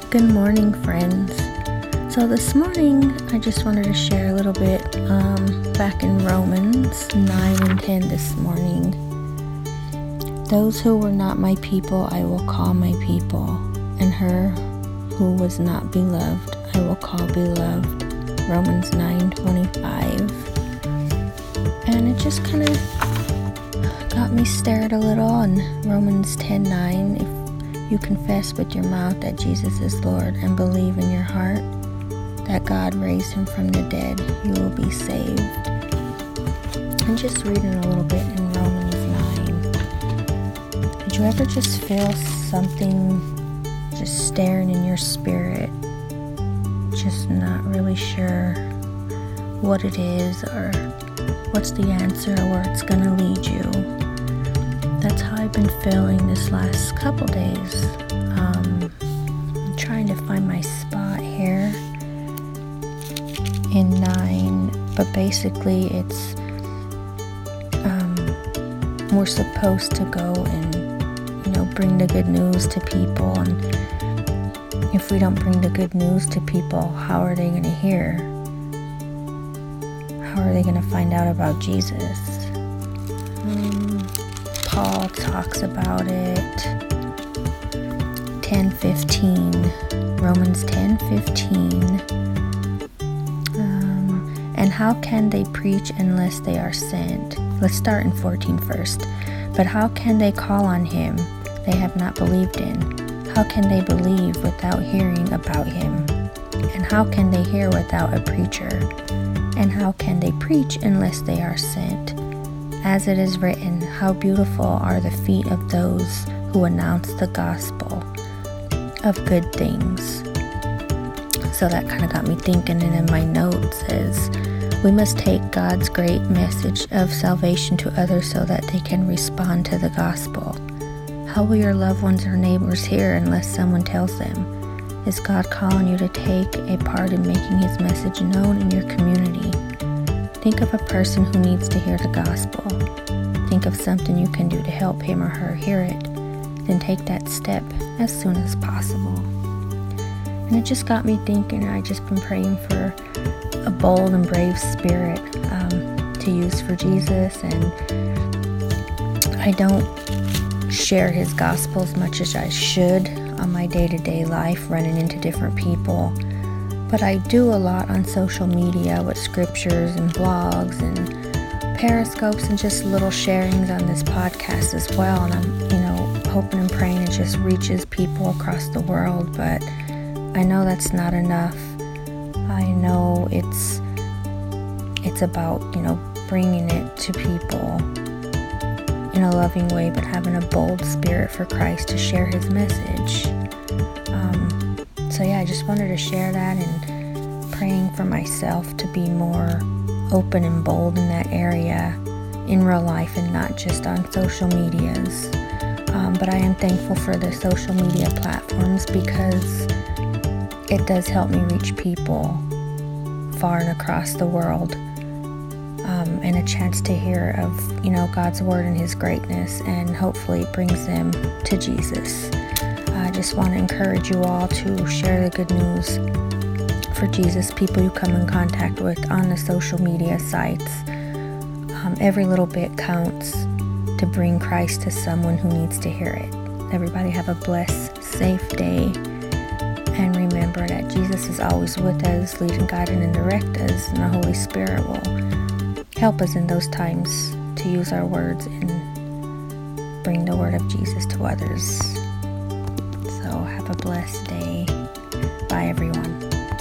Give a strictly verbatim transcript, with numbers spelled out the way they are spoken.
Good morning, friends. So this morning, I just wanted to share a little bit um, back in Romans nine and ten this morning. Those who were not my people, I will call my people, and her who was not beloved, I will call beloved. Romans nine twenty-five. And it just kind of got me stirred a little on Romans ten nine. If you confess with your mouth that Jesus is Lord and believe in your heart that God raised him from the dead, you will be saved. And just reading a little bit in Romans nine. Did you ever just feel something just staring in your spirit? Just not really sure what it is or what's the answer or where it's going to lead you. That's how I've been feeling this last couple days. Um, I'm trying to find my spot here in nine, but basically it's um, we're supposed to go and, you know, bring the good news to people, and if we don't bring the good news to people, how are they going to hear? How are they going to find out about Jesus? Um, Paul talks about it. ten fifteen, Romans ten fifteen. Um, and how can they preach unless they are sent? Let's start in fourteen first. But how can they call on him they have not believed in? How can they believe without hearing about him? And how can they hear without a preacher? And how can they preach unless they are sent? As it is written, how beautiful are the feet of those who announce the gospel of good things. So that kind of got me thinking, and in my notes is, we must take God's great message of salvation to others so that they can respond to the gospel. How will your loved ones or neighbors hear unless someone tells them? Is God calling you to take a part in making his message known in your community? Think of a person who needs to hear the gospel. Think of something you can do to help him or her hear it. Then take that step as soon as possible. And it just got me thinking. I just been praying for a bold and brave spirit um, to use for Jesus. And I don't share his gospel as much as I should on my day-to-day life, running into different people. But I do a lot on social media with scriptures and blogs and periscopes and just little sharings on this podcast as well. And I'm, you know, hoping and praying it just reaches people across the world. But I know that's not enough. I know it's it's about, you know, bringing it to people in a loving way, but having a bold spirit for Christ to share his message. Um, So yeah, I just wanted to share that, and praying for myself to be more open and bold in that area in real life and not just on social medias. Um, but I am thankful for the social media platforms because it does help me reach people far and across the world, um, and a chance to hear of, you know, God's word and his greatness, and hopefully it brings them to Jesus. I just want to encourage you all to share the good news for Jesus, people you come in contact with on the social media sites. Um, every little bit counts to bring Christ to someone who needs to hear it. Everybody have a blessed, safe day. And remember that Jesus is always with us, leading, guiding, and direct us. And the Holy Spirit will help us in those times to use our words and bring the word of Jesus to others. So have a blessed day. Bye, everyone.